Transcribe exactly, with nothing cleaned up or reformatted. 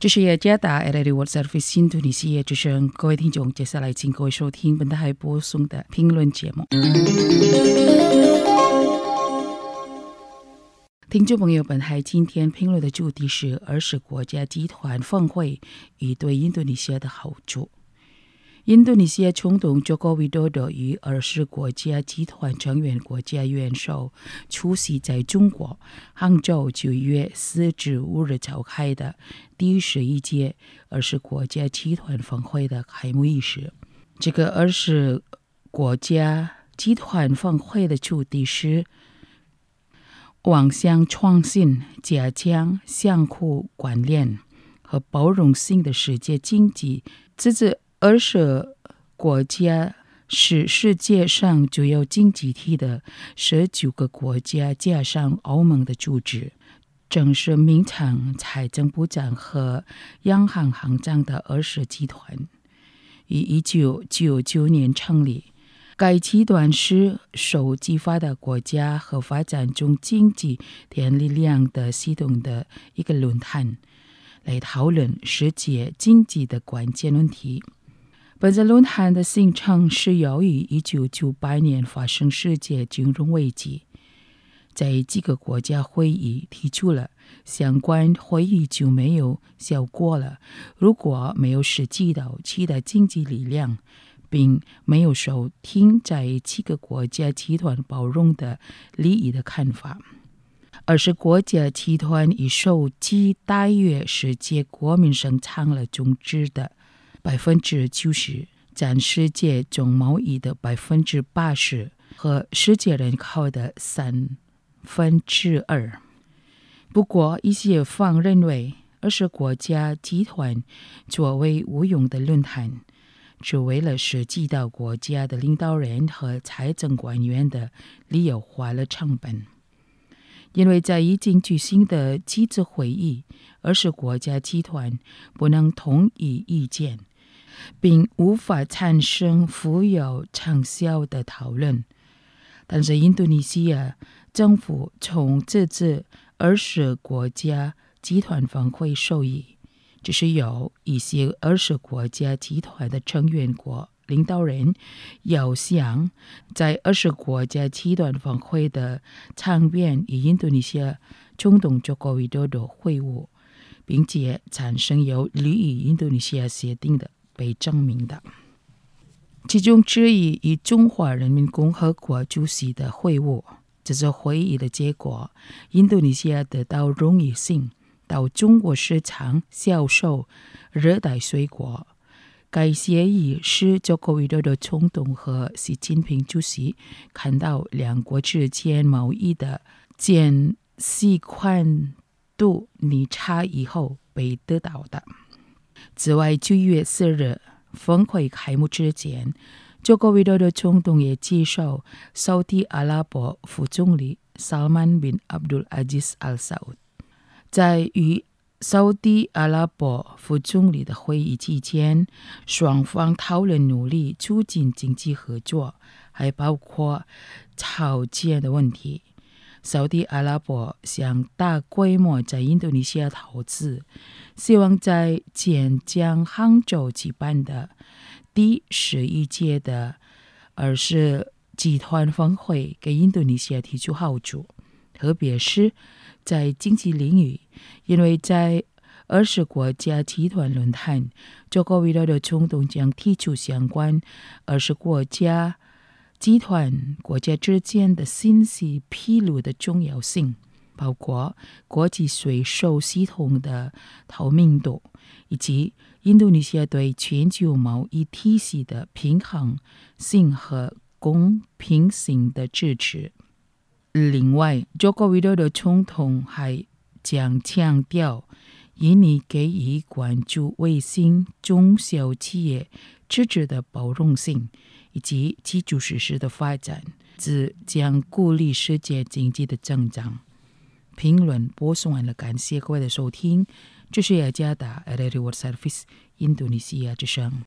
这是雅加达 R T I World Service 印度尼西亚之声，各位听众，接下来请各位收听本台播送的评论节目。听众朋友，本台今天评论的主题是二十国家集团峰会与对印度尼西亚的好处。印度尼西亚总统佐科维多多与二十国家集团成员国家元首出席在中国杭州九月四至五日召开的第十一届二十国家集团峰会的开幕仪式。这个二十国家集团峰会的主题是网向创新，加强相互关联和包容性的世界经济。这是二十国家是世界上主要经济体的十九个国家加上欧盟的组织，正是民常财政部长和央行行长的二十集团，于一九九九年成立。该集团是受激发的国家和发展中经济电力量的系统的一个论坛，来讨论世界经济的关键问题。本次论坛的形成是由于一九九八年发生世界金融危机，在几个国家会议提出了相关会议就没有效果了，如果没有涉及到其他经济力量，并没有收听在几个国家集团包容的利益的看法。二十国家集团已收集大约世界国民生产了总值的百分之九十，占世界总贸易的百分之八十和世界人口的三分之二。不过，一些方认为，二十国家集团作为无用的论坛，只为了涉及到国家的领导人和财政官员的理由花了成本。因为在已经举行的几次会议，二十国家集团不能统一意见，并无法产生富有成效的讨论。但是印度尼西亚政府从这次二十国家集团峰会受益，这是由一些二十国家集团的成员国领导人要想在二十国家集团峰会的场边与印度尼西亚总统佐科维多多会晤，并且产生有利于印度尼西亚协定的被证明的。其中之一与中华人民共和国主席的会晤，这是会议的结果，印度尼西亚得到荣誉性到中国市场销售热带水果。该协议使佐科维多多总统和习近平主席看到两国之间贸易的间隙宽度逆差以后被得到的。此外，九月四日峰会开幕之前，佐科维多多总统也接受沙特阿拉伯副总理 Salman bin Abdul Aziz Al Saud。在与沙特阿拉伯副总理的会议期间，双方讨论努力促进经济合作，还包括朝鲜的问题。沙特阿拉伯想大规模在印度尼西亚投资，希望在即将杭州举办的第十一届的二十集团峰会给印度尼西亚提出好处，特别是在经济领域，因为在二十国家集团论坛，佐科维多多总统将提出相关二十国家集团国家之间的信息披露的重要性，包括国际税收系统的透明度，以及印度尼西亚对全球贸易体系的平衡性和公平性的支持。另外，佐科维多多总统还将强调印尼给予关注卫星中小企业支持的包容性以及基础设施的发展，这将鼓励世界经济的增长。评论播送完了，感谢各位的收听。这是雅加达 R T I World Service 印度尼西亚之声。